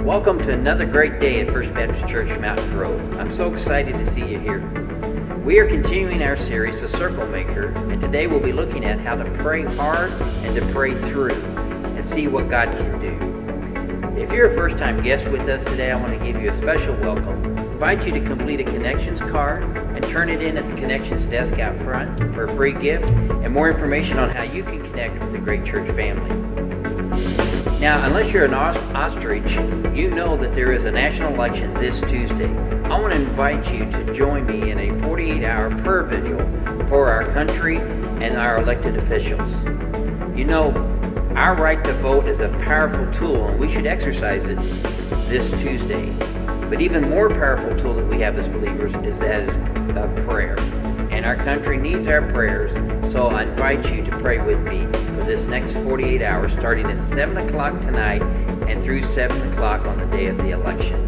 Welcome to another great day at First Baptist Church Mountain Grove. I'm so excited to see you here. We are continuing our series, The Circle Maker, and today we'll be looking at how to pray hard and to pray through and see what God can do. If you're a first-time guest with us today, I want to give you a special welcome. I invite you to complete a Connections card and turn it in at the Connections desk out front for a free gift and more information on how you can connect with the great church family. Now, unless you're an ostrich, you know that there is a national election this Tuesday. I want to invite you to join me in a 48-hour prayer vigil for our country and our elected officials. You know, our right to vote is a powerful tool, and we should exercise it this Tuesday. But even more powerful tool that we have as believers is prayer. And our country needs our prayers, so I invite you to pray with me for this next 48 hours, starting at 7 o'clock tonight and through 7 o'clock on the day of the election.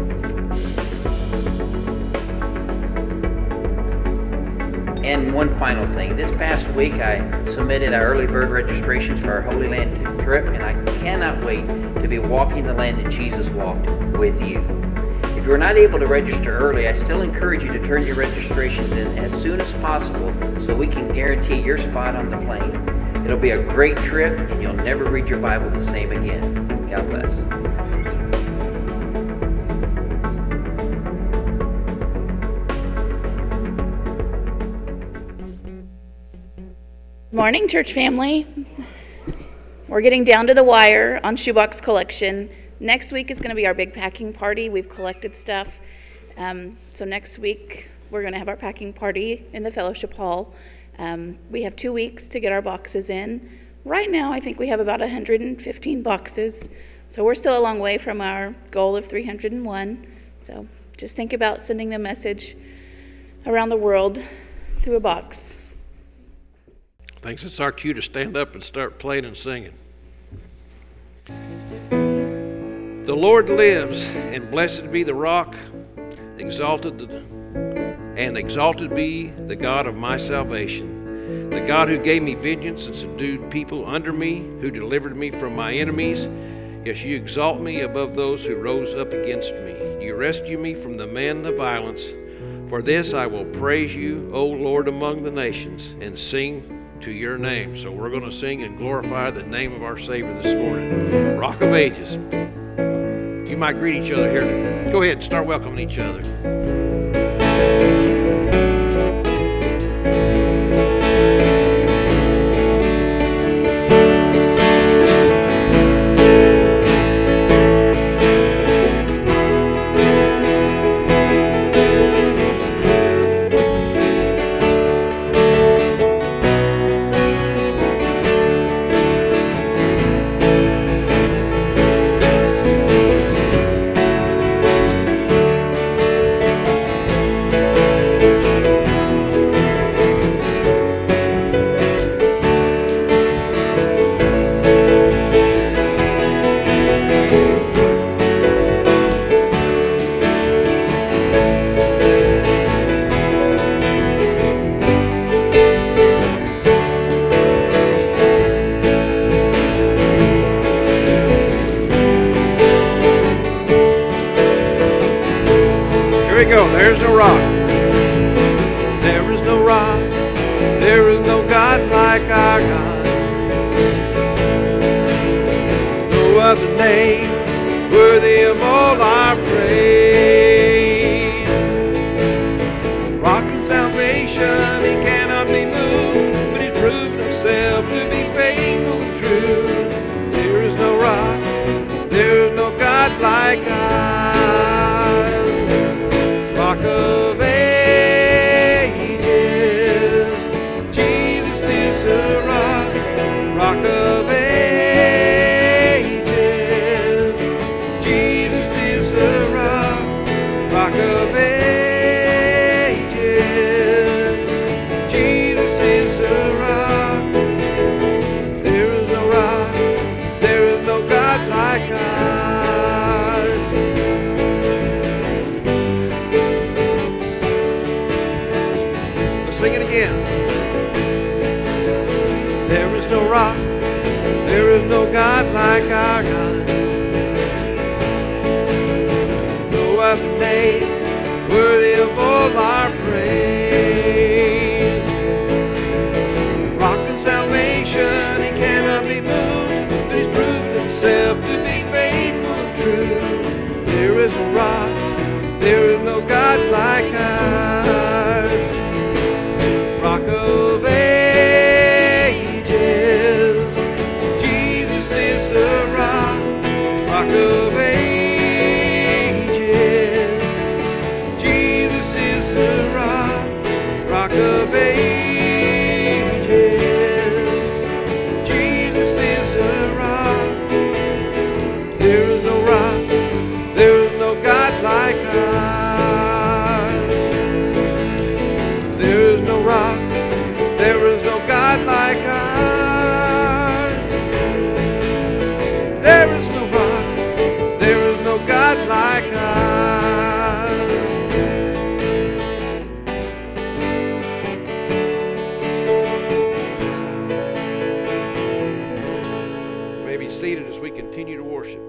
And one final thing. This past week, I submitted our early bird registrations for our Holy Land trip, and I cannot wait to be walking the land that Jesus walked with you. If you're not able to register early, I still encourage you to turn your registrations in as soon as possible so we can guarantee your spot on the plane. It'll be a great trip, and you'll never read your Bible the same again. God bless. Morning, church family. We're getting down to the wire on shoebox collection. Next week is going to be our big packing party. We've collected stuff. So next week, we're going to have our packing party in the fellowship hall. We have 2 weeks to get our boxes in. Right now, I think we have about 115 boxes. So we're still a long way from our goal of 301. So just think about sending the message around the world through a box. Thinks it's our cue to stand up and start playing and singing. The Lord lives, and blessed be the rock, exalted be the God of my salvation, the God who gave me vengeance and subdued people under me, who delivered me from my enemies. Yes, you exalt me above those who rose up against me. You rescue me from the men of violence. For this I will praise you, O Lord, among the nations, and sing to your name. So we're going to sing and glorify the name of our Savior this morning. Rock of Ages. You might greet each other here. Go ahead and start welcoming each other. There's no rock. There is no rock. There is no God like our God. No other name worthy of all our praise. Rock and salvation, he cannot be moved, but he's proven himself to be faithful and true. There is no rock. There is no God like our Rock of Ages, Jesus is the rock, Rock of Ages, Jesus is the rock, Rock of Ages, Jesus is the rock. There is no rock, there is no God like ours. Sing it again. There is no rock, there is no God like our God. wonder name, worthy of all our praise. Rock of salvation, he cannot be moved, but he's proved himself to be faithful and true. There is no rock, there is no God like ours. Rock of ages, Jesus is the rock. Rock of ages, Jesus is the rock. Rock of ages, Jesus is the rock. There is no rock, there is no God like ours. There is no rock, there is no God like ours. There is no rock, there is no God like ours. You may be seated as we continue to worship.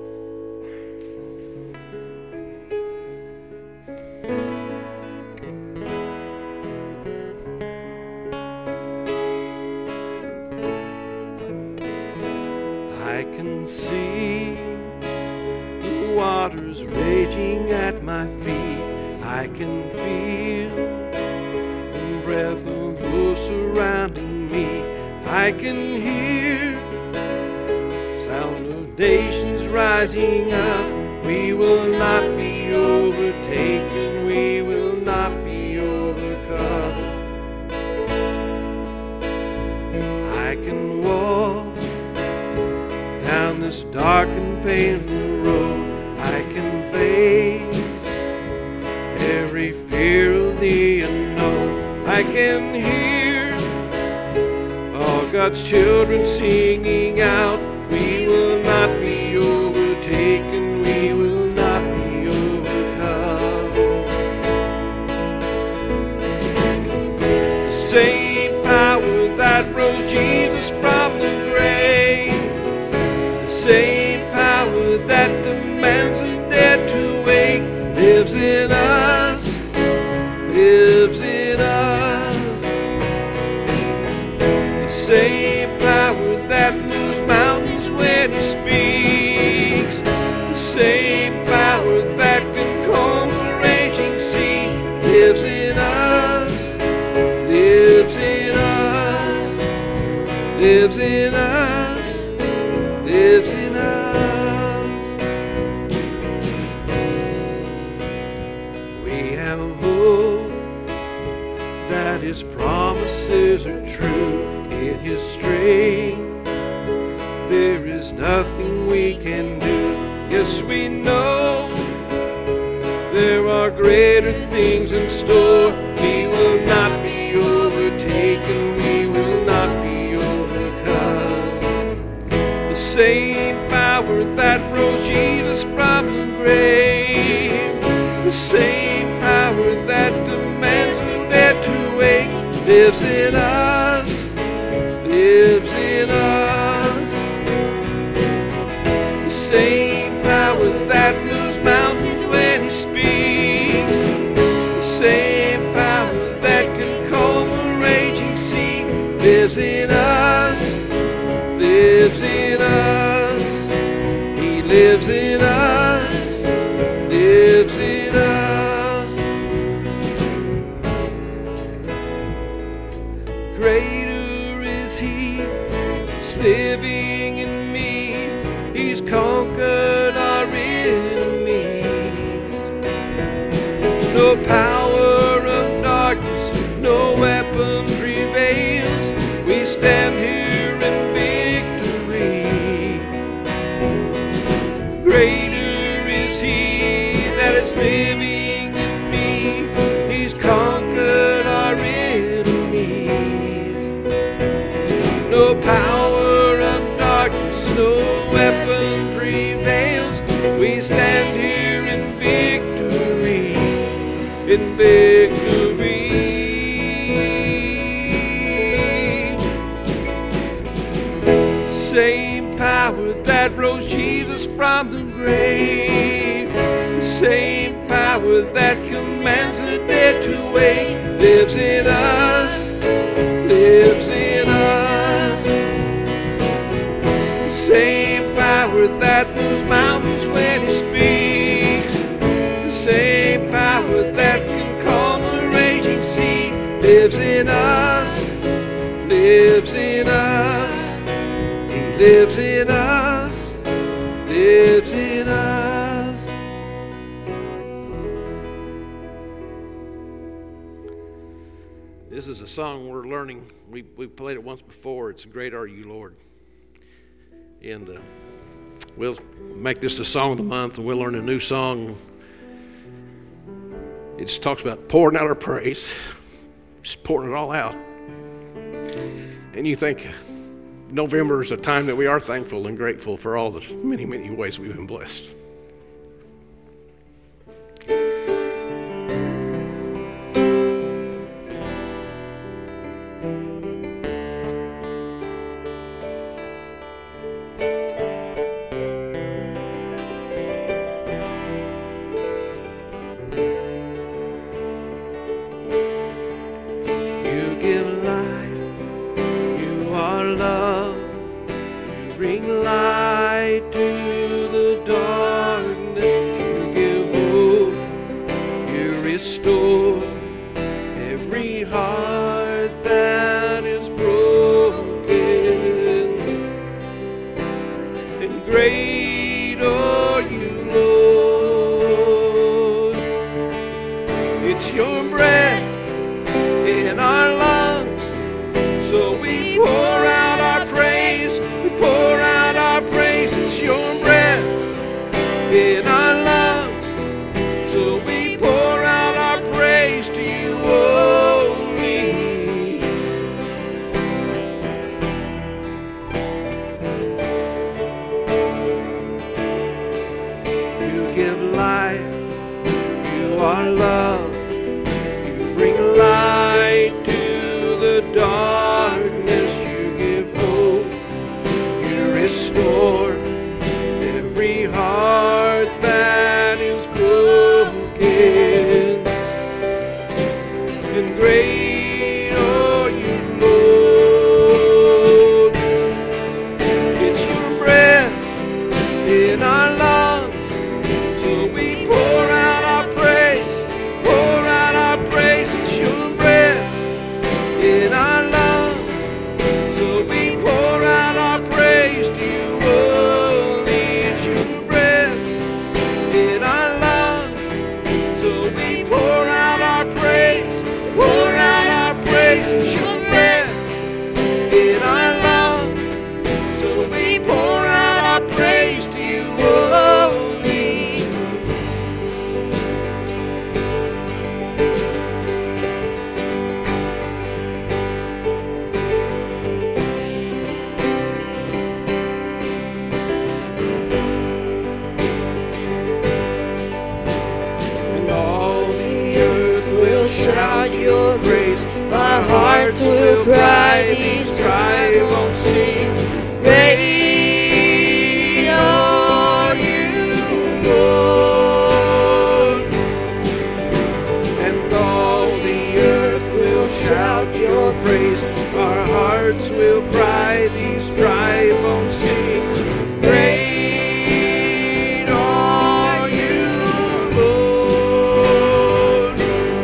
I can see the waters raging at my feet. I can feel the breath of those surrounding me. I can hear the sound of nations rising up. We will not be overtaken. We will not be overcome. I can walk down this dark and painful road. I can face every fear of the unknown. I can hear all God's children singing out. We will not be overtaken. We will not be overcome. The same power that rose Jesus from the grave, same power that demands the dead to wake, lives in us, lives in us. The same power that moves mountains when he speaks, the same power that can calm the raging sea, lives in us, lives in us, lives in us, lives in us. We have hope that his promises are true. In his strength there is nothing we can do. Yes, we know there are greater things in store. We will not be overtaken. We will not be overcome. The same power that rose Jesus from the grave, the same power that demands the dead to wake, lives in us, lives in us. The same power that moves mountains when he speaks, the same power that can calm the raging sea, lives in us, lives in us. He lives in us, lives in us. Greater is he who's living in me. He's conquered our enemies. No power of darkness, no weapon prevails. We stand here in victory. Greater is he that is living in me. He's conquered our enemies. No power of darkness, no weapon prevails. We stand here in victory, in victory. Same power that rose Jesus from the grave, the same power power that commands the dead to wake lives in us, lives in us. The same power that moves mountains when He speaks, the same power that can calm a raging sea lives in us, lives in us. He lives in us, lives in us. This is a song we're learning. We played it once before. It's Great Are You, Lord. And we'll make this the song of the month, and we'll learn a new song. It just talks about pouring out our praise, just pouring it all out. And you think November is a time that we are thankful and grateful for all the many, many ways we've been blessed.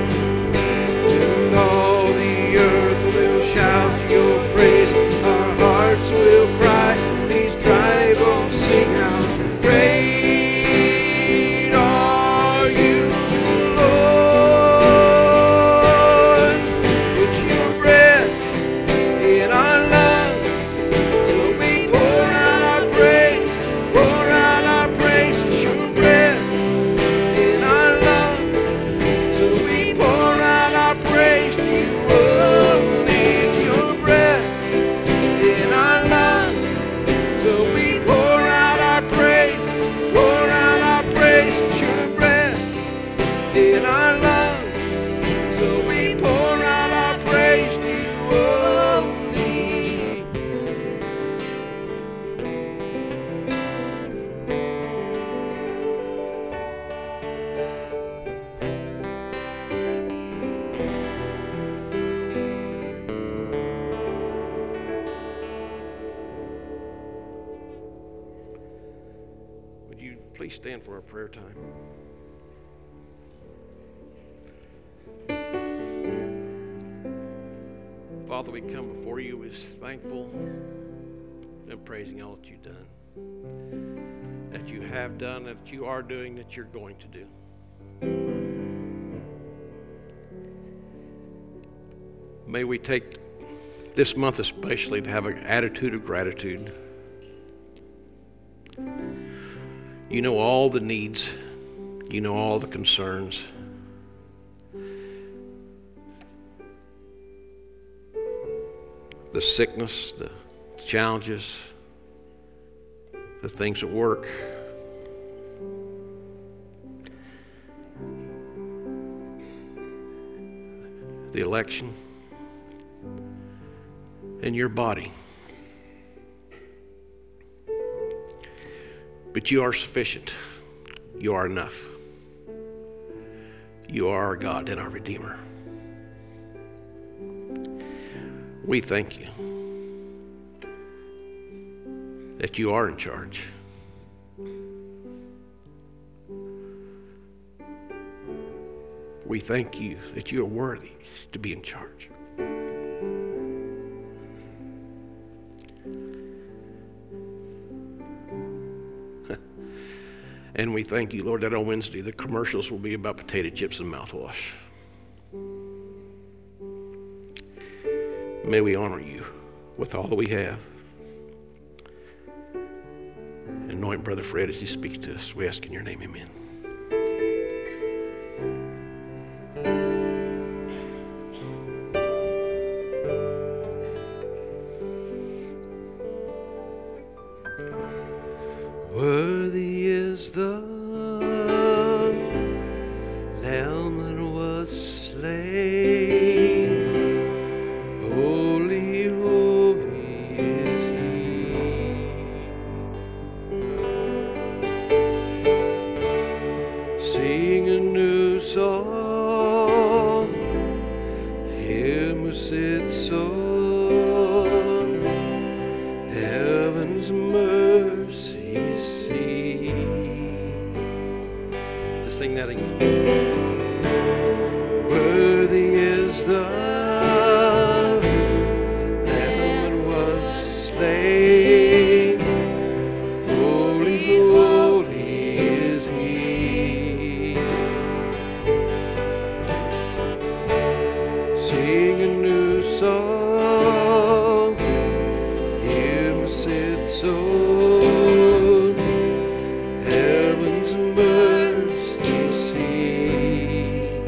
Our Please stand for our prayer time. Father, we come before you with thankful and praising all that you've done, that you have done, that you are doing, that you're going to do. May we take this month especially to have an attitude of gratitude. You know all the needs. You know all the concerns. The sickness, the challenges, the things at work. The election. And your body. But you are sufficient. You are enough. You are our God and our Redeemer. We thank you that you are in charge. We thank you that you are worthy to be in charge. And we thank you, Lord, that on Wednesday the commercials will be about potato chips and mouthwash. May we honor you with all that we have. Anoint Brother Fred as he speaks to us. We ask in your name, amen. Worthy is the Lamb that was slain. Holy, holy is He. Sing a new song, Him who sits on heaven's mercy seat. Let's sing that again. Worthy is the Lamb that was slain. Holy, holy is He. Sing a new song, Him sits on heaven's mercy seat.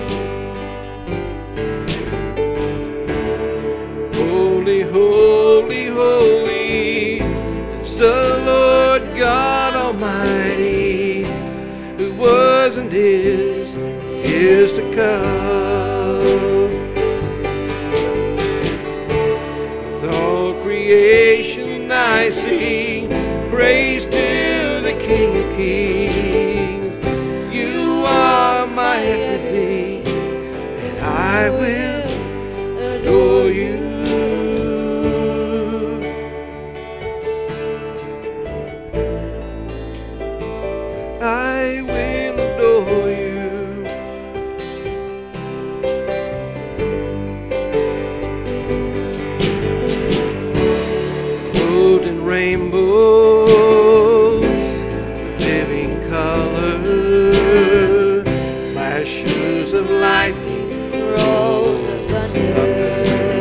Holy, holy, holy is the Lord God Almighty, who was and is to come. With all creation I sing praise to the King of Kings. You are my everything, and I will adore you. I will adore you. Clothed in rainbows, living color, flashes of lightning, rolls of thunder.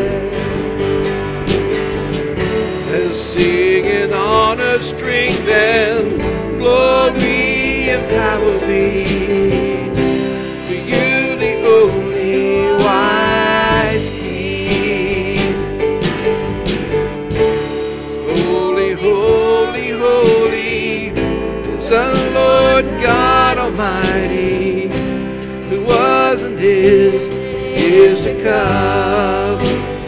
As singing honor, strength, and glory and power be for you, the only wise King. Holy, holy, holy is the Lord God Almighty, who was and is to come.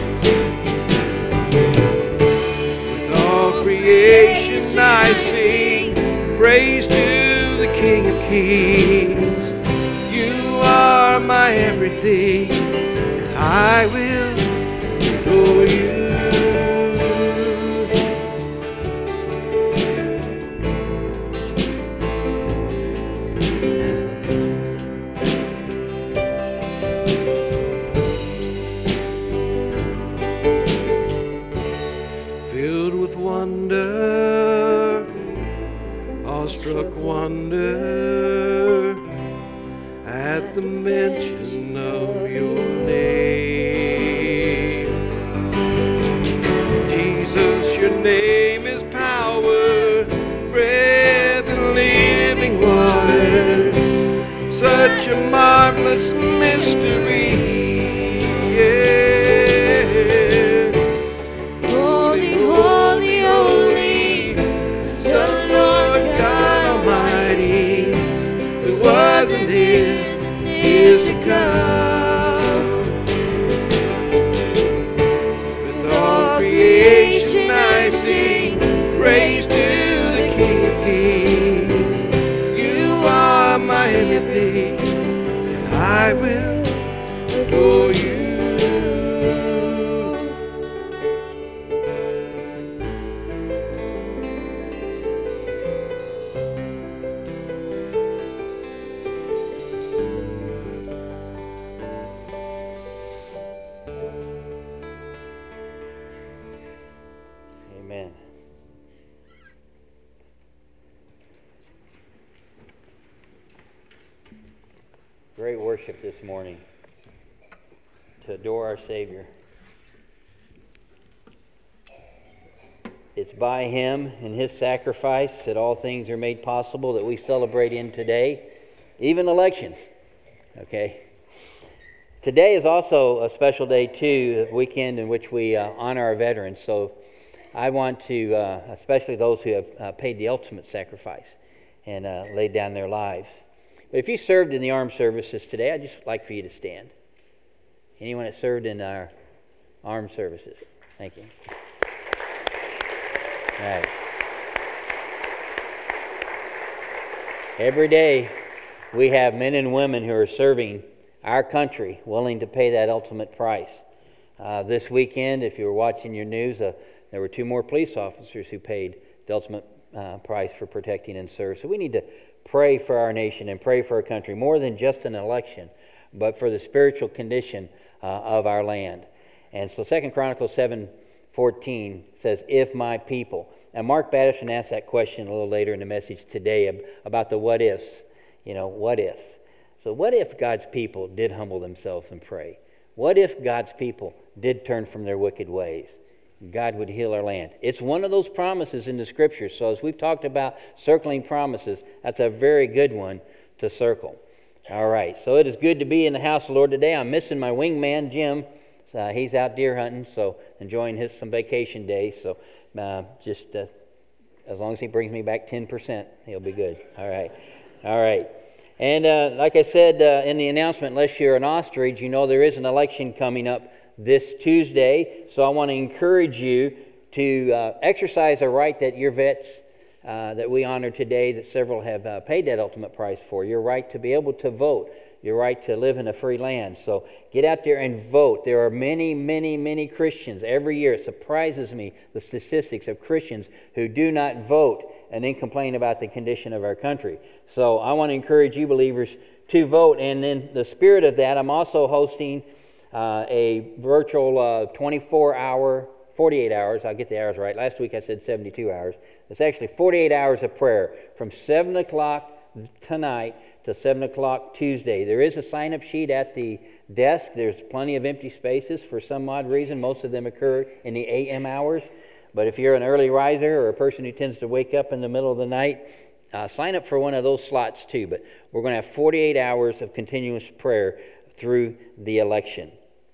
With all creation I sing praise to the King of Kings. You are my everything, and I will adore you. this mystery. Yeah. Holy, holy, holy, The Lord God Almighty, who was and is to come. With all creation I sing praise to the King of Kings. You are my everything, and I will adore you. Amen. Great worship this morning to adore our Savior. It's by Him and His sacrifice that all things are made possible that we celebrate in today, even elections. Okay? Today is also a special day, too, a weekend in which we honor our veterans. So I want to, especially those who have paid the ultimate sacrifice and laid down their lives. But if you served in the armed services today, I'd just like for you to stand. Anyone that served in our armed services? Thank you. All right. Every day we have men and women who are serving our country, willing to pay that ultimate price. This weekend, if you were watching your news, there were 2 more police officers who paid the ultimate price for protecting and serve. So we need to pray for our nation and pray for our country, more than just an election, but for the spiritual condition of our land. And so 2 Chronicles 7:14 says, if my people. And Mark Batterson asked that question a little later in the message today about the what ifs. You know, what ifs? So what if God's people did humble themselves and pray? What if God's people did turn from their wicked ways? God would heal our land. It's one of those promises in the Scriptures. So as we've talked about circling promises, that's a very good one to circle. All right, so it is good to be in the house of the Lord today. I'm missing my wingman, Jim. He's out deer hunting, so enjoying some vacation days. So just as long as he brings me back 10%, he'll be good. All right. And like I said in the announcement, unless you're an ostrich, you know there is an election coming up this Tuesday. So I want to encourage you to exercise a right that your vets that we honor today, that several have paid that ultimate price for, your right to be able to vote, your right to live in a free land. So get out there and vote. There are many, many, many Christians. Every year it surprises me, the statistics of Christians who do not vote and then complain about the condition of our country. So I want to encourage you believers to vote. And in the spirit of that, I'm also hosting a virtual 24-hour, 48 hours, I'll get the hours right. Last week I said 72 hours. It's actually 48 hours of prayer from 7 o'clock tonight to 7 o'clock Tuesday. There is a sign-up sheet at the desk. There's plenty of empty spaces for some odd reason. Most of them occur in the a.m. hours. But if you're an early riser or a person who tends to wake up in the middle of the night, sign up for one of those slots too. But we're going to have 48 hours of continuous prayer through the election.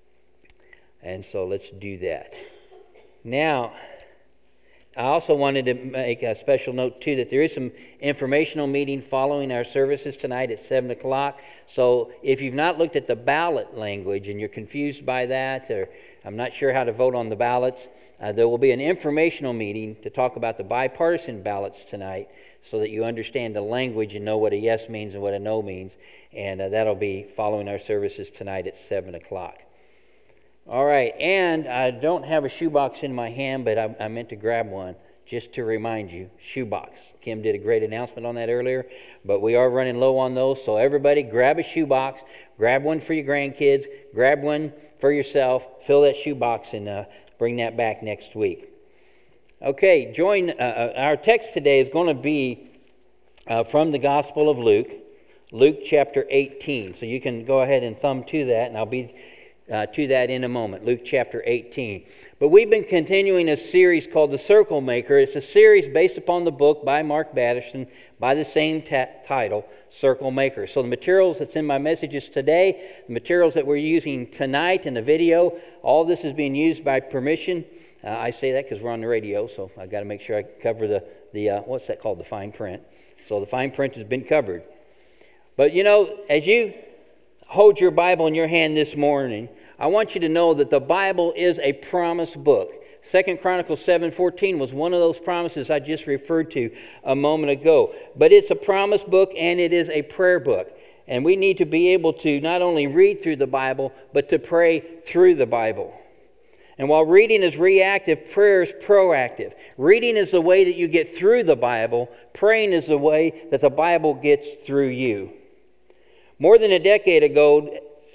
And so let's do that. Now, I also wanted to make a special note, too, that there is some informational meeting following our services tonight at 7 o'clock. So if you've not looked at the ballot language and you're confused by that, or I'm not sure how to vote on the ballots, there will be an informational meeting to talk about the bipartisan ballots tonight so that you understand the language and know what a yes means and what a no means. And that'll be following our services tonight at 7 o'clock. All right, and I don't have a shoebox in my hand, but I meant to grab one just to remind you. Shoebox. Kim did a great announcement on that earlier, but we are running low on those, so everybody grab a shoebox, grab one for your grandkids, grab one for yourself, fill that shoebox, and bring that back next week. Okay, our text today is going to be from the Gospel of Luke, Luke chapter 18. So you can go ahead and thumb to that, and I'll be to that in a moment, Luke chapter 18. But we've been continuing a series called The Circle Maker. It's a series based upon the book by Mark Batterson by the same title, Circle Maker. So the materials that's in my messages today, the materials that we're using tonight in the video, all this is being used by permission. I say that because we're on the radio, so I've got to make sure I cover the what's that called, the fine print. So the fine print has been covered. But you know, as you hold your Bible in your hand this morning, I want you to know that the Bible is a promise book. 2 Chronicles 7:14 was one of those promises I just referred to a moment ago. But it's a promise book and it is a prayer book. And we need to be able to not only read through the Bible, but to pray through the Bible. And while reading is reactive, prayer is proactive. Reading is the way that you get through the Bible. Praying is the way that the Bible gets through you. More than a decade ago,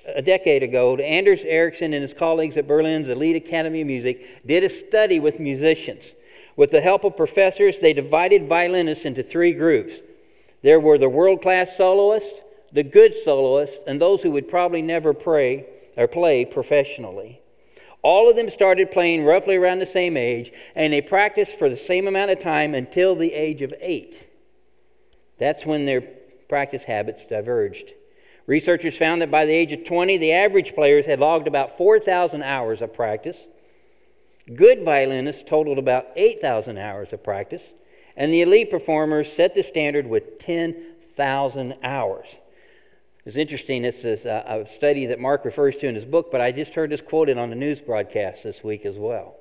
Anders Ericsson and his colleagues at Berlin's Elite Academy of Music did a study with musicians. With the help of professors, they divided violinists into three groups. There were the world-class soloists, the good soloists, and those who would probably never play professionally. All of them started playing roughly around the same age, and they practiced for the same amount of time until the age of 8. That's when their practice habits diverged. Researchers found that by the age of 20, the average players had logged about 4,000 hours of practice. Good violinists totaled about 8,000 hours of practice. And the elite performers set the standard with 10,000 hours. It's interesting, this is a study that Mark refers to in his book, but I just heard this quoted on the news broadcast this week as well.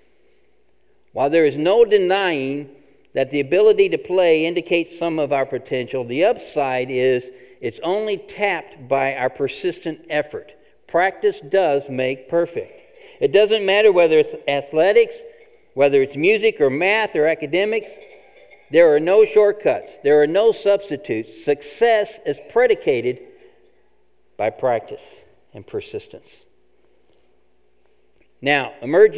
While there is no denying that the ability to play indicates some of our potential, the upside is it's only tapped by our persistent effort. Practice does make perfect. It doesn't matter whether it's athletics, whether it's music or math or academics. There are no shortcuts. There are no substitutes. Success is predicated by practice and persistence. Now,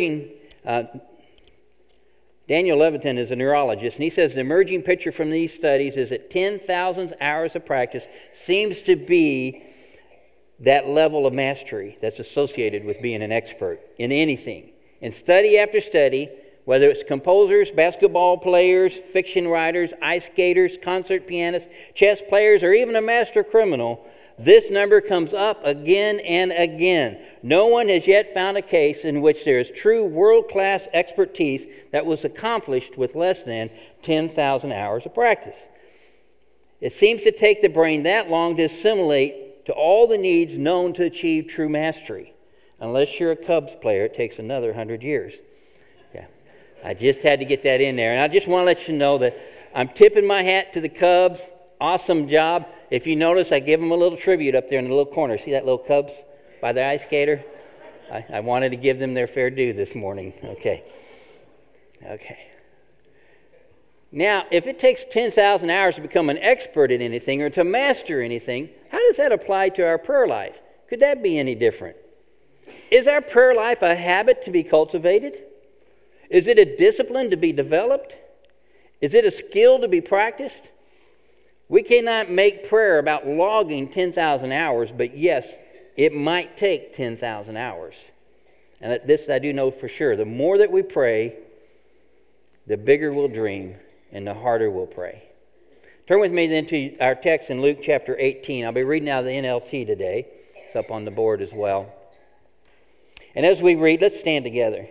Daniel Levitin is a neurologist, and he says the emerging picture from these studies is that 10,000 hours of practice seems to be that level of mastery that's associated with being an expert in anything. In study after study, whether it's composers, basketball players, fiction writers, ice skaters, concert pianists, chess players, or even a master criminal, this number comes up again and again. No one has yet found a case in which there is true world-class expertise that was accomplished with less than 10,000 hours of practice. It seems to take the brain that long to assimilate to all the needs known to achieve true mastery. Unless you're a Cubs player, it takes another 100 years. Yeah, I just had to get that in there. And I just want to let you know that I'm tipping my hat to the Cubs. Awesome job. If you notice, I give them a little tribute up there in the little corner. See that little Cubs by the ice skater? I wanted to give them their fair due this morning. Okay. Now, if it takes 10,000 hours to become an expert at anything or to master anything, how does that apply to our prayer life? Could that be any different? Is our prayer life a habit to be cultivated? Is it a discipline to be developed? Is it a skill to be practiced? We cannot make prayer about logging 10,000 hours, but yes, it might take 10,000 hours. And this I do know for sure. The more that we pray, the bigger we'll dream and the harder we'll pray. Turn with me then to our text in Luke chapter 18. I'll be reading out of the NLT today. It's up on the board as well. And as we read, let's stand together.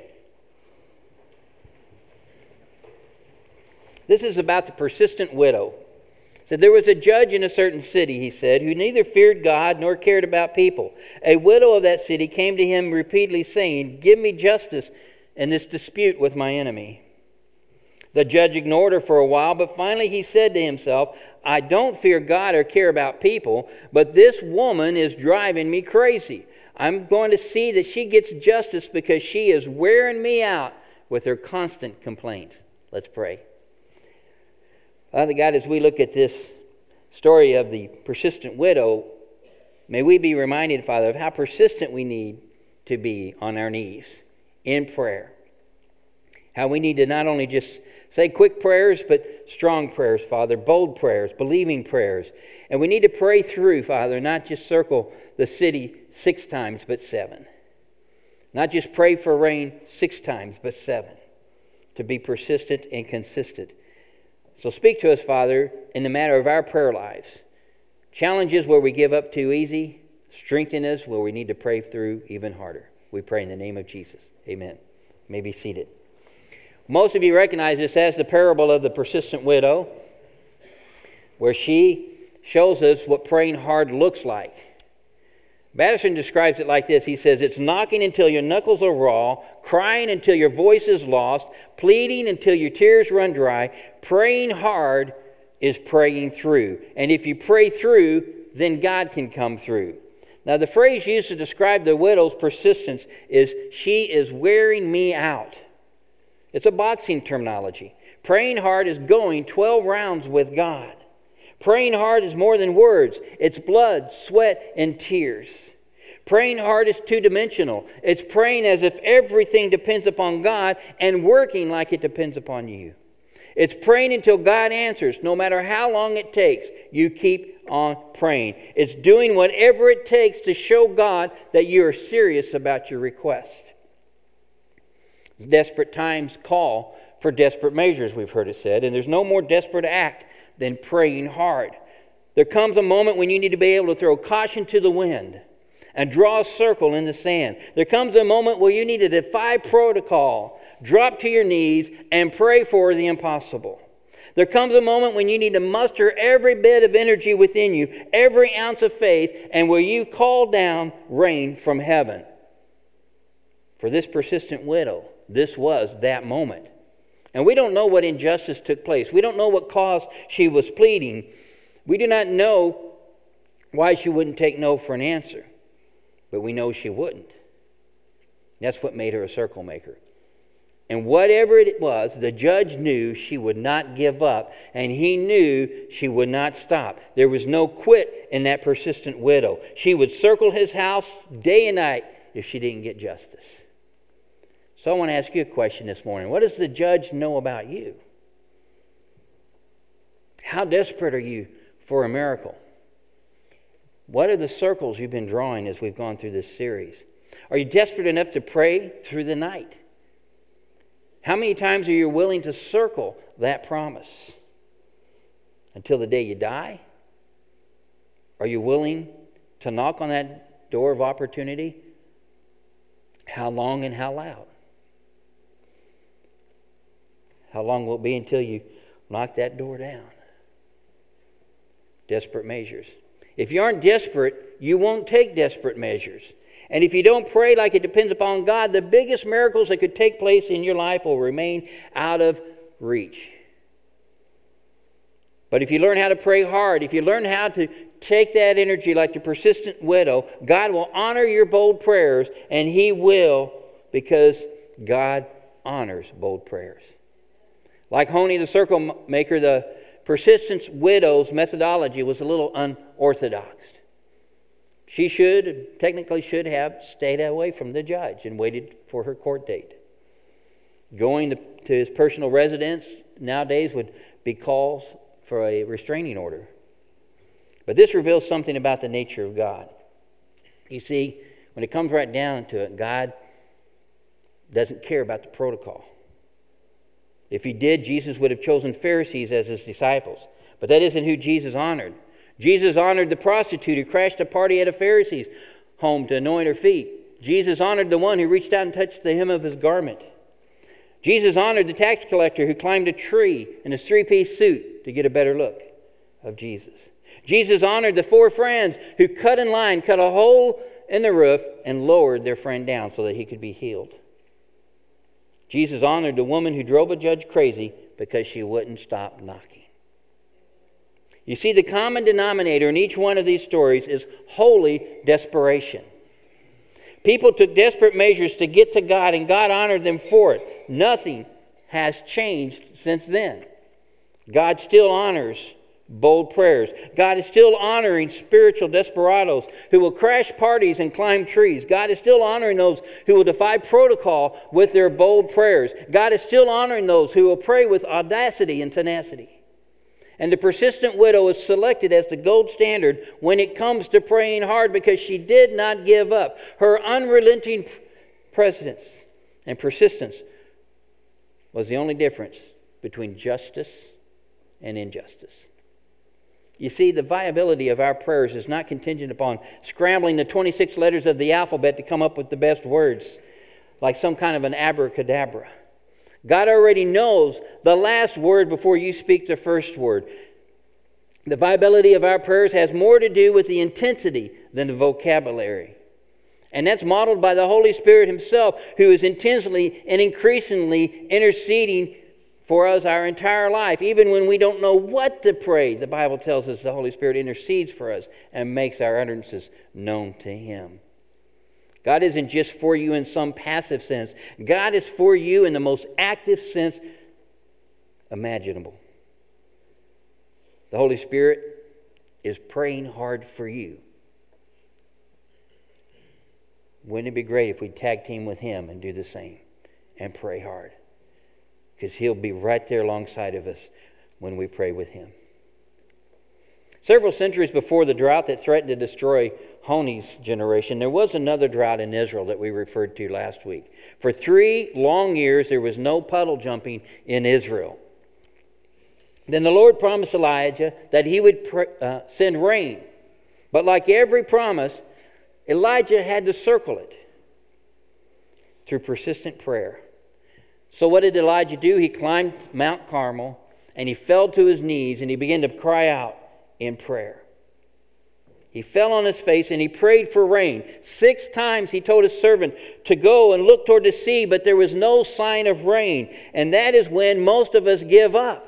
This is about the persistent widow. Said there was a judge in a certain city, he said, who neither feared God nor cared about people. A widow of that city came to him repeatedly saying, "Give me justice in this dispute with my enemy." The judge ignored her for a while, but finally he said to himself, "I don't fear God or care about people, but this woman is driving me crazy. I'm going to see that she gets justice because she is wearing me out with her constant complaints." Let's pray. Father God, as we look at this story of the persistent widow, may we be reminded, Father, of how persistent we need to be on our knees in prayer. How we need to not only just say quick prayers, but strong prayers, Father, bold prayers, believing prayers. And we need to pray through, Father, not just circle the city 6 times, but 7. Not just pray for rain 6 times, but 7. To be persistent and consistent. So speak to us, Father, in the matter of our prayer lives. Challenges where we give up too easy. Strengthen us where we need to pray through even harder. We pray in the name of Jesus. Amen. You may be seated. Most of you recognize this as the parable of the persistent widow, where she shows us what praying hard looks like. Batterson describes it like this. He says, it's knocking until your knuckles are raw, crying until your voice is lost, pleading until your tears run dry. Praying hard is praying through. And if you pray through, then God can come through. Now, the phrase used to describe the widow's persistence is, she is wearing me out. It's a boxing terminology. Praying hard is going 12 rounds with God. Praying hard is more than words. It's blood, sweat, and tears. Praying hard is two-dimensional. It's praying as if everything depends upon God and working like it depends upon you. It's praying until God answers. No matter how long it takes, you keep on praying. It's doing whatever it takes to show God that you are serious about your request. Desperate times call for desperate measures, we've heard it said, and there's no more desperate act than praying hard. There comes a moment when you need to be able to throw caution to the wind and draw a circle in the sand. There comes a moment where you need to defy protocol, drop to your knees, and pray for the impossible. There comes a moment when you need to muster every bit of energy within you, every ounce of faith, and where you call down rain from heaven. For this persistent widow, this was that moment. And we don't know what injustice took place. We don't know what cause she was pleading. We do not know why she wouldn't take no for an answer. But we know she wouldn't. That's what made her a circle maker. And whatever it was, the judge knew she would not give up. And he knew she would not stop. There was no quit in that persistent widow. She would circle his house day and night if she didn't get justice. So I want to ask you a question this morning. What does the judge know about you? How desperate are you for a miracle? What are the circles you've been drawing as we've gone through this series? Are you desperate enough to pray through the night? How many times are you willing to circle that promise? Until the day you die? Are you willing to knock on that door of opportunity? How long and how loud? How long will it be until you knock that door down? Desperate measures. If you aren't desperate, you won't take desperate measures. And if you don't pray like it depends upon God, the biggest miracles that could take place in your life will remain out of reach. But if you learn how to pray hard, if you learn how to take that energy like the persistent widow, God will honor your bold prayers, and He will, because God honors bold prayers. Like Honi the circle maker, the persistent widow's methodology was a little unorthodox. She technically should have stayed away from the judge and waited for her court date. Going to his personal residence nowadays would be calls for a restraining order. But this reveals something about the nature of God. You see, when it comes right down to it, God doesn't care about the protocol. If He did, Jesus would have chosen Pharisees as His disciples. But that isn't who Jesus honored. Jesus honored the prostitute who crashed a party at a Pharisee's home to anoint her feet. Jesus honored the one who reached out and touched the hem of His garment. Jesus honored the tax collector who climbed a tree in a 3-piece suit to get a better look of Jesus. Jesus honored the 4 friends who cut in line, cut a hole in the roof, and lowered their friend down so that he could be healed. Jesus honored the woman who drove a judge crazy because she wouldn't stop knocking. You see, the common denominator in each one of these stories is holy desperation. People took desperate measures to get to God, and God honored them for it. Nothing has changed since then. God still honors bold prayers. God is still honoring spiritual desperados who will crash parties and climb trees. God is still honoring those who will defy protocol with their bold prayers. God is still honoring those who will pray with audacity and tenacity. And the persistent widow is selected as the gold standard when it comes to praying hard because she did not give up. Her unrelenting Precedence and persistence was the only difference between justice and injustice. You see, the viability of our prayers is not contingent upon scrambling the 26 letters of the alphabet to come up with the best words, like some kind of an abracadabra. God already knows the last word before you speak the first word. The viability of our prayers has more to do with the intensity than the vocabulary. And that's modeled by the Holy Spirit Himself, who is intensely and increasingly interceding for us our entire life. Even when we don't know what to pray, the Bible tells us the Holy Spirit intercedes for us and makes our utterances known to Him. God isn't just for you in some passive sense. God is for you in the most active sense imaginable. The Holy Spirit is praying hard for you. Wouldn't it be great if we tag team with Him and do the same and pray hard? Because He'll be right there alongside of us when we pray with Him. Several centuries before the drought that threatened to destroy Honi's generation, there was another drought in Israel that we referred to last week. For 3 long years, there was no puddle jumping in Israel. Then the Lord promised Elijah that He would send rain. But like every promise, Elijah had to circle it through persistent prayer. So what did Elijah do? He climbed Mount Carmel and he fell to his knees and he began to cry out in prayer. He fell on his face and he prayed for rain. 6 times he told his servant to go and look toward the sea, but there was no sign of rain. And that is when most of us give up.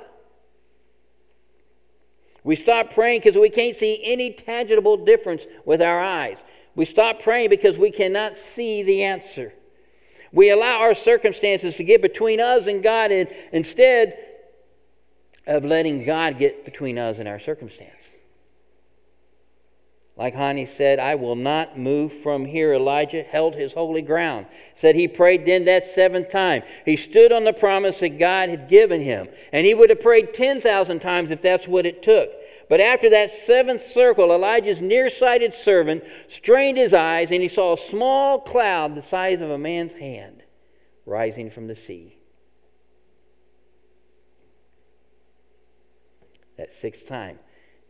We stop praying because we can't see any tangible difference with our eyes. We stop praying because we cannot see the answer. We allow our circumstances to get between us and God instead of letting God get between us and our circumstance. Like Hani said, I will not move from here. Elijah held his holy ground. Said he prayed then that 7th time. He stood on the promise that God had given him. And he would have prayed 10,000 times if that's what it took. But after that 7th circle, Elijah's nearsighted servant strained his eyes and he saw a small cloud the size of a man's hand rising from the sea. That 6th time.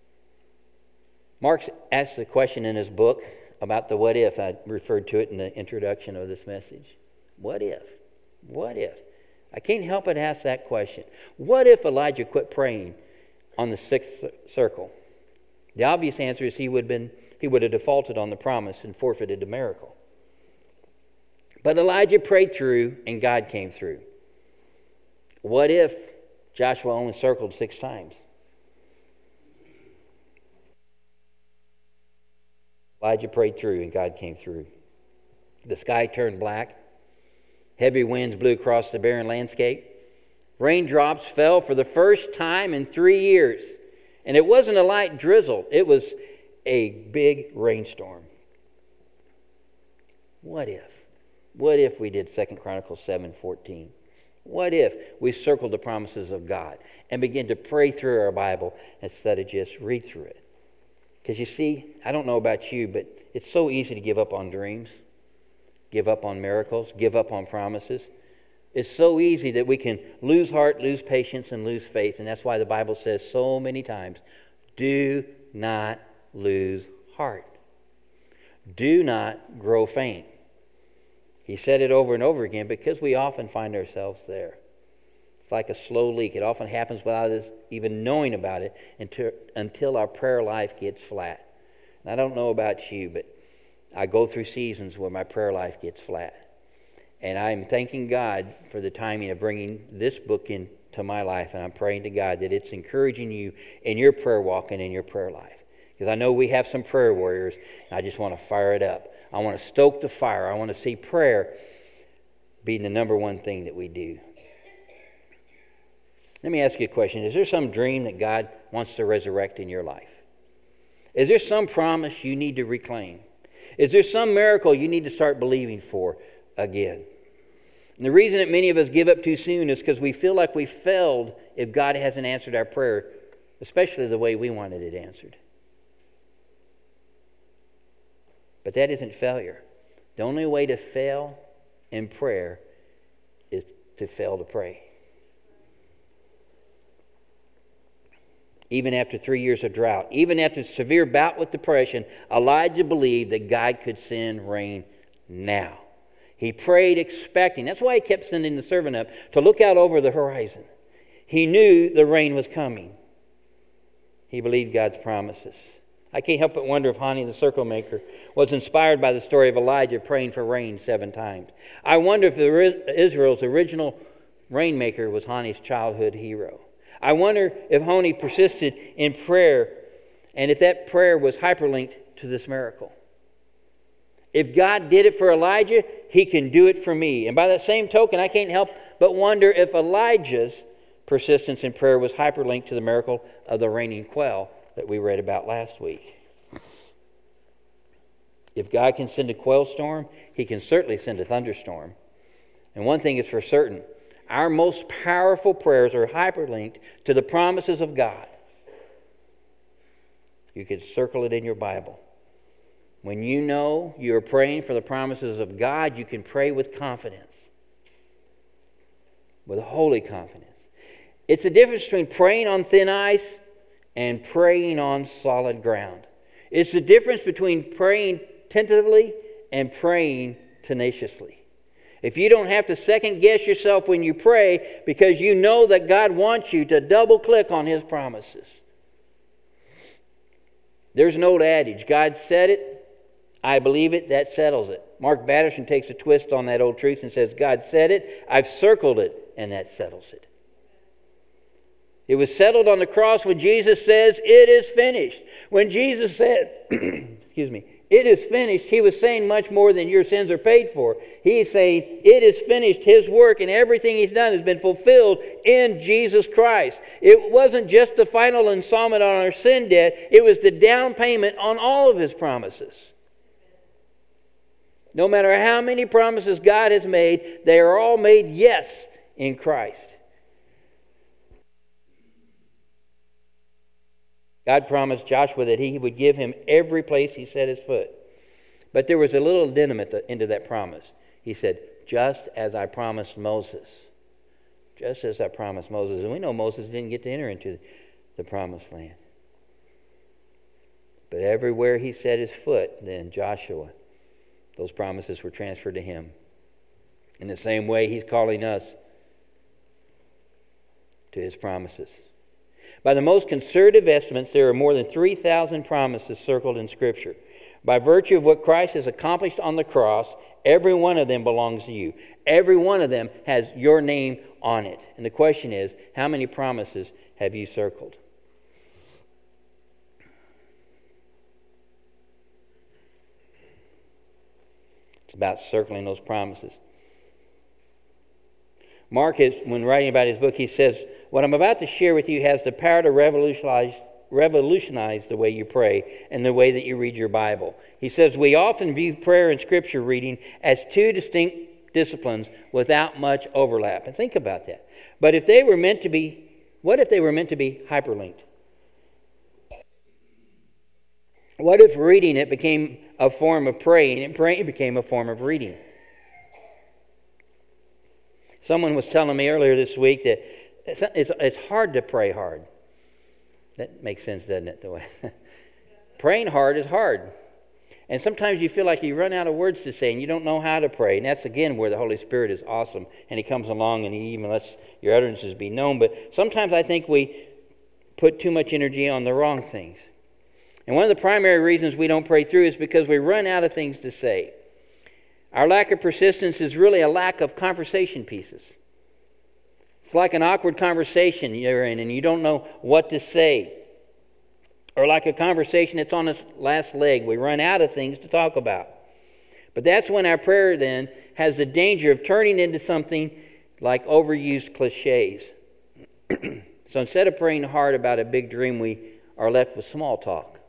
Mark asked a question in his book about the what if. I referred to it in the introduction of this message. What if? What if? I can't help but ask that question. What if Elijah quit praying on the 6th circle? The obvious answer is he would have defaulted on the promise and forfeited the miracle. But Elijah prayed through and God came through. What if Joshua only circled 6 times? Elijah prayed through and God came through. The sky turned black. Heavy winds blew across the barren landscape. Raindrops fell for the first time in 3 years. And it wasn't a light drizzle. It was a big rainstorm. What if? What if we did 2 Chronicles 7:14? What if we circled the promises of God and began to pray through our Bible instead of just read through it? Because you see, I don't know about you, but it's so easy to give up on dreams, give up on miracles, give up on promises. It's so easy that we can lose heart, lose patience, and lose faith. And that's why the Bible says so many times, do not lose heart. Do not grow faint. He said it over and over again because we often find ourselves there. It's like a slow leak. It often happens without us even knowing about it until our prayer life gets flat. And I don't know about you, but I go through seasons where my prayer life gets flat. And I'm thanking God for the timing of bringing this book into my life. And I'm praying to God that it's encouraging you in your prayer walk and in your prayer life. Because I know we have some prayer warriors, and I just want to fire it up. I want to stoke the fire. I want to see prayer being the number one thing that we do. Let me ask you a question. Is there some dream that God wants to resurrect in your life? Is there some promise you need to reclaim? Is there some miracle you need to start believing for again? And the reason that many of us give up too soon is because we feel like we failed if God hasn't answered our prayer, especially the way we wanted it answered. But that isn't failure. The only way to fail in prayer is to fail to pray. Even after 3 years of drought, even after a severe bout with depression, Elijah believed that God could send rain now. He prayed expecting. That's why he kept sending the servant up to look out over the horizon. He knew the rain was coming. He believed God's promises. I can't help but wonder if Hani the circle maker was inspired by the story of Elijah praying for rain 7 times. I wonder if Israel's original rainmaker was Hani's childhood hero. I wonder if Hani persisted in prayer and if that prayer was hyperlinked to this miracle. If God did it for Elijah, He can do it for me. And by that same token, I can't help but wonder if Elijah's persistence in prayer was hyperlinked to the miracle of the raining quail that we read about last week. If God can send a quail storm, He can certainly send a thunderstorm. And one thing is for certain, our most powerful prayers are hyperlinked to the promises of God. You could circle it in your Bible. When you know you are praying for the promises of God, you can pray with confidence, with holy confidence. It's the difference between praying on thin ice and praying on solid ground. It's the difference between praying tentatively and praying tenaciously. If you don't have to second guess yourself when you pray because you know that God wants you to double click on His promises. There's an old adage, God said it, I believe it, that settles it. Mark Batterson takes a twist on that old truth and says, God said it, I've circled it, and that settles it. It was settled on the cross when Jesus says, it is finished. When Jesus said, excuse me, it is finished, He was saying much more than your sins are paid for. He is saying, it is finished. His work and everything He's done has been fulfilled in Jesus Christ. It wasn't just the final installment on our sin debt. It was the down payment on all of His promises. No matter how many promises God has made, they are all made yes in Christ. God promised Joshua that He would give him every place he set his foot. But there was a little addendum at the end of that promise. He said, just as I promised Moses. Just as I promised Moses. And we know Moses didn't get to enter into the promised land. But everywhere he set his foot, then Joshua, those promises were transferred to him. In the same way, He's calling us to His promises. By the most conservative estimates, there are more than 3,000 promises circled in Scripture. By virtue of what Christ has accomplished on the cross, every one of them belongs to you. Every one of them has your name on it. And the question is, how many promises have you circled? It's about circling those promises. Mark, when writing about his book, he says, what I'm about to share with you has the power to revolutionize the way you pray and the way that you read your Bible. He says, we often view prayer and Scripture reading as two distinct disciplines without much overlap. And think about that. But if they were meant to be, what if they were meant to be hyperlinked? What if reading it became a form of praying and praying became a form of reading? Someone was telling me earlier this week that it's hard to pray hard. That makes sense, doesn't it? The way praying hard is hard. And sometimes you feel like you run out of words to say and you don't know how to pray. And that's, again, where the Holy Spirit is awesome. And He comes along and He even lets your utterances be known. But sometimes I think we put too much energy on the wrong things. And one of the primary reasons we don't pray through is because we run out of things to say. Our lack of persistence is really a lack of conversation pieces. It's like an awkward conversation you're in and you don't know what to say. Or like a conversation that's on its last leg. We run out of things to talk about. But that's when our prayer then has the danger of turning into something like overused cliches. So instead of praying hard about a big dream, we are left with small talk.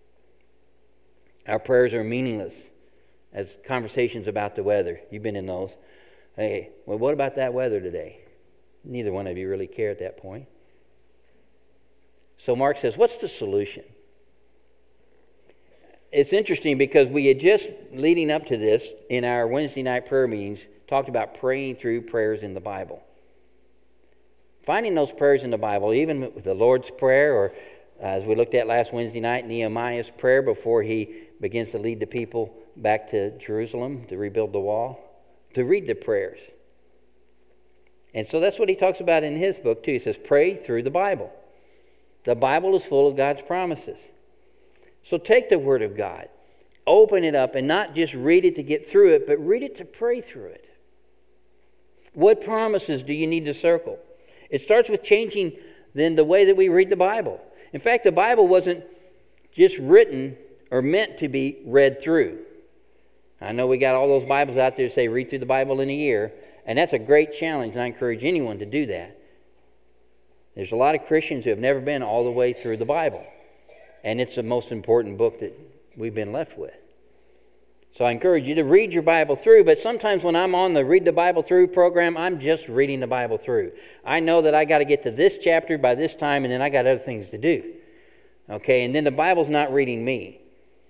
Our prayers are meaningless as conversations about the weather. You've been in those. Hey, well, what about that weather today? Neither one of you really care at that point. So Mark says, what's the solution? It's interesting because we had just, leading up to this, in our Wednesday night prayer meetings, talked about praying through prayers in the Bible. Finding those prayers in the Bible, even with the Lord's Prayer, or as we looked at last Wednesday night, Nehemiah's prayer before he begins to lead the people back to Jerusalem to rebuild the wall, to read the prayers. And so that's what he talks about in his book too. He says, pray through the Bible. The Bible is full of God's promises. So take the Word of God, open it up, and not just read it to get through it, but read it to pray through it. What promises do you need to circle? It starts with changing then the way that we read the Bible. In fact, the Bible wasn't just written or meant to be read through. I know we got all those Bibles out there that say read through the Bible in a year, and that's a great challenge, and I encourage anyone to do that. There's a lot of Christians who have never been all the way through the Bible, and it's the most important book that we've been left with. So I encourage you to read your Bible through, but sometimes when I'm on the Read the Bible Through program, I'm just reading the Bible through. I know that I got to get to this chapter by this time, and then I got other things to do. Okay, and then the Bible's not reading me.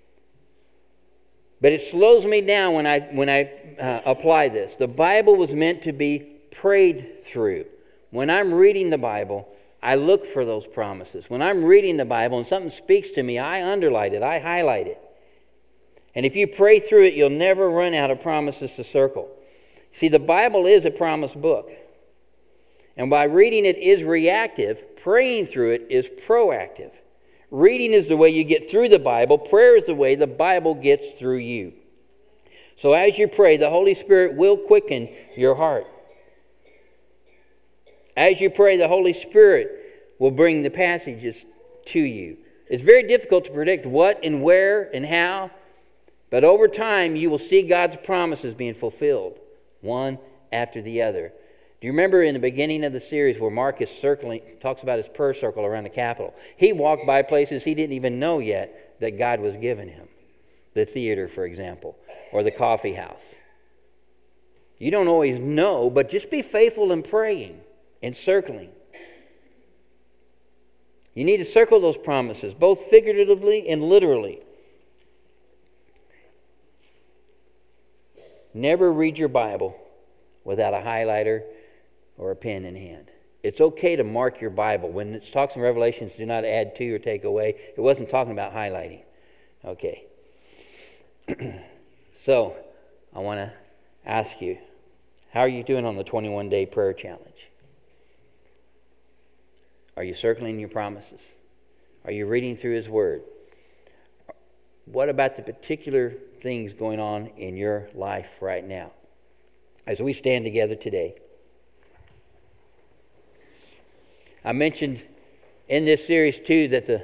But it slows me down when I apply this. The Bible was meant to be prayed through. When I'm reading the Bible, I look for those promises. When I'm reading the Bible and something speaks to me, I underline it, I highlight it. And if you pray through it, you'll never run out of promises to circle. See, the Bible is a promise book. And by reading it is reactive, praying through it is proactive. Reading is the way you get through the Bible. Prayer is the way the Bible gets through you. So as you pray, the Holy Spirit will quicken your heart. As you pray, the Holy Spirit will bring the passages to you. It's very difficult to predict what and where and how, but over time you will see God's promises being fulfilled, one after the other. Do you remember in the beginning of the series where Mark is talks about his prayer circle around the Capitol? He walked by places he didn't even know yet that God was giving him. The theater, for example, or the coffee house. You don't always know, but just be faithful in praying and circling. You need to circle those promises, both figuratively and literally. Never read your Bible without a highlighter or a pen in hand. It's okay to mark your Bible. When it talks in Revelations, do not add to or take away. It wasn't talking about highlighting. Okay. So, I want to ask you, how are you doing on the 21-day prayer challenge? Are you circling your promises? Are you reading through His Word? What about the particular things going on in your life right now? As we stand together today, I mentioned in this series too that the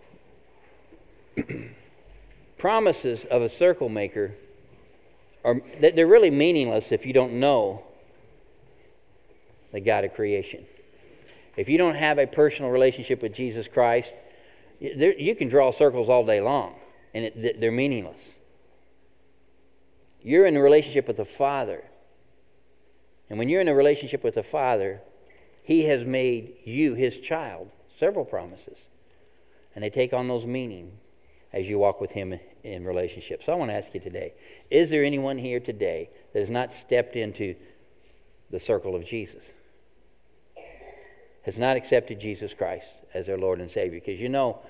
promises of a circle maker that they're really meaningless if you don't know the God of creation. If you don't have a personal relationship with Jesus Christ, you can draw circles all day long, and they're meaningless. You're in a relationship with the Father. And when you're in a relationship with the Father, He has made you His child. Several promises. And they take on those meaning as you walk with Him in relationship. So I want to ask you today, is there anyone here today that has not stepped into the circle of Jesus? Has not accepted Jesus Christ as their Lord and Savior? Because you know,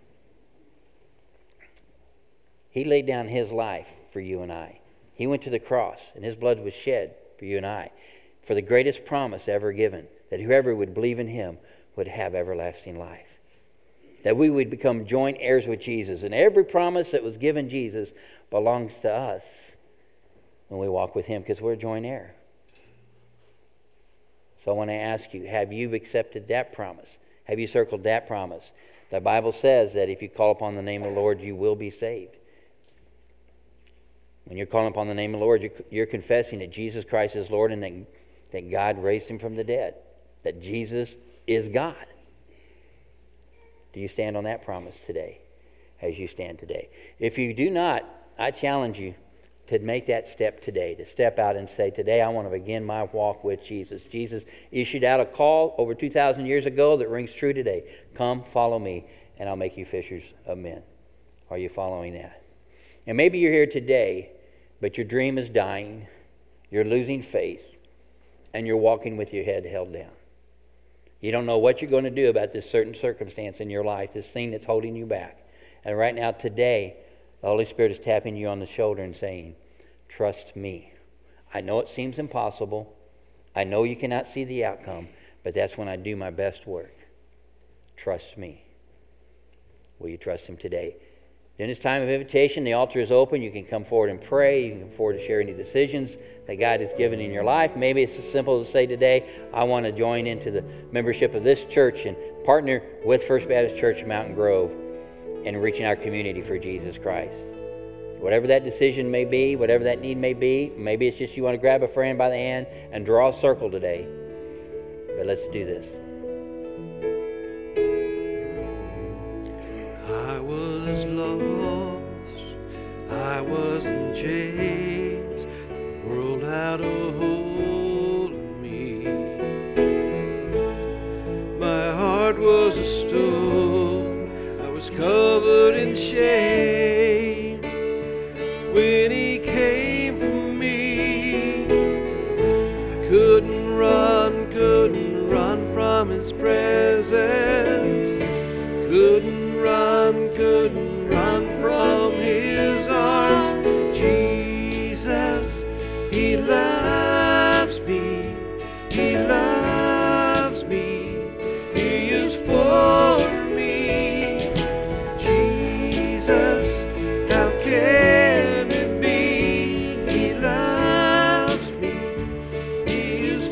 He laid down His life for you and I. He went to the cross, and His blood was shed for you and I, for the greatest promise ever given, that whoever would believe in Him would have everlasting life. That we would become joint heirs with Jesus. And every promise that was given Jesus belongs to us when we walk with Him, because we're a joint heir. So I want to ask you, have you accepted that promise? Have you circled that promise? The Bible says that if you call upon the name of the Lord, you will be saved. When you're calling upon the name of the Lord, you're confessing that Jesus Christ is Lord and that God raised Him from the dead. That Jesus is God. Do you stand on that promise today as you stand today? If you do not, I challenge you to make that step today, to step out and say, today I want to begin my walk with Jesus. Jesus issued out a call over 2,000 years ago that rings true today. Come, follow me, and I'll make you fishers of men. Are you following that? And maybe you're here today, but your dream is dying. you're losing faith, and you're walking with your head held down. You don't know what you're going to do about this certain circumstance in your life, this thing that's holding you back. And right now, today, the Holy Spirit is tapping you on the shoulder and saying, trust me. I know it seems impossible. I know you cannot see the outcome, but that's when I do my best work. Trust me. Will you trust Him today? In this time of invitation, the altar is open. You can come forward and pray. You can come forward to share any decisions that God has given in your life. Maybe it's as simple as to say today, I want to join into the membership of this church and partner with First Baptist Church Mountain Grove in reaching our community for Jesus Christ. Whatever that decision may be, whatever that need may be, maybe it's just you want to grab a friend by the hand and draw a circle today. But let's do this. I was lost, I was in chains, the world had a hold of me. My heart was a stone, I was covered in shame. When He came for me, I couldn't run from His presence. Couldn't run from His arms. Jesus, He loves me. He loves me. He is for me. Jesus, how can it be? He loves me. He is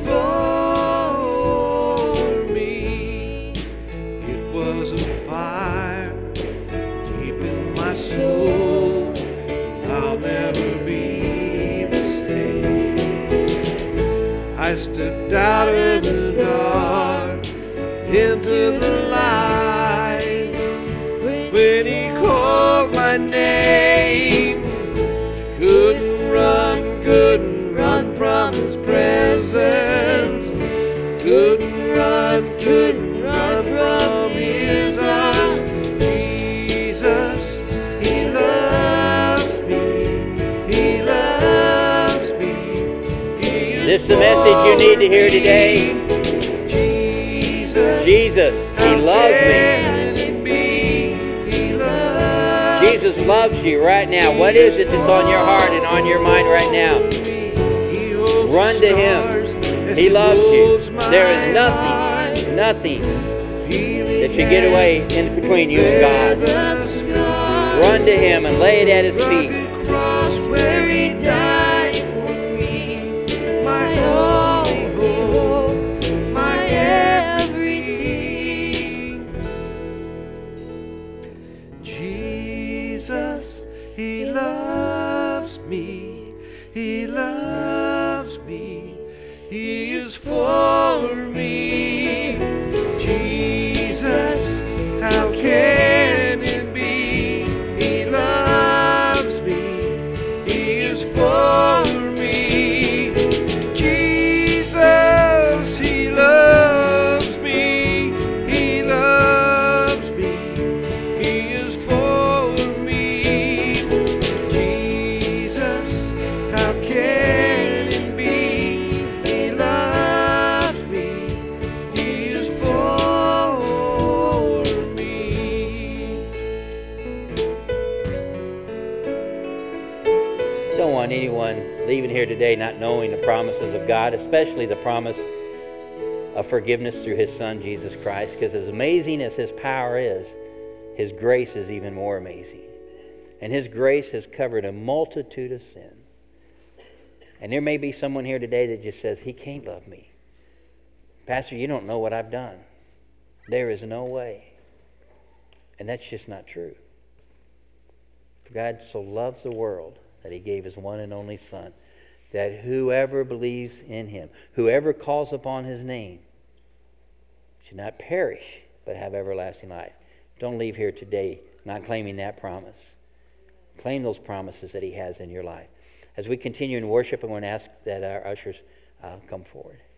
for me. It was a fire deep in my soul. I'll never be the same. I stepped out of the dark into the light. When He called my name, couldn't run from His presence. Couldn't run from His arms. Jesus, He loves me. He loves me. He is This is the message you need to hear today. Jesus, He loves me. Jesus loves you right now. What is it that's on your heart and on your mind right now? Run to Him. He loves you. There is nothing that should get away in between you and God. Run to Him and lay it at His feet. Where He died for me, my only hope, my everything. Jesus, He loves me. He loves me. He is for me. Jesus, how can it be? He loves me. He is for me. Jesus, He loves me. He loves me. He is for me. Jesus, how can it be? He loves me. He is for me. Don't want anyone leaving here today not knowing the promises of God, especially the promise of forgiveness through His Son, Jesus Christ, because as amazing as His power is, His grace is even more amazing. And His grace has covered a multitude of sin. And there may be someone here today that just says, He can't love me. Pastor, you don't know what I've done. There is no way. And that's just not true. For God so loves the world that He gave His one and only Son, that whoever believes in Him, whoever calls upon His name, should not perish, but have everlasting life. Don't leave here today not claiming that promise. Claim those promises that He has in your life. As we continue in worship, I'm going to ask that our ushers come forward.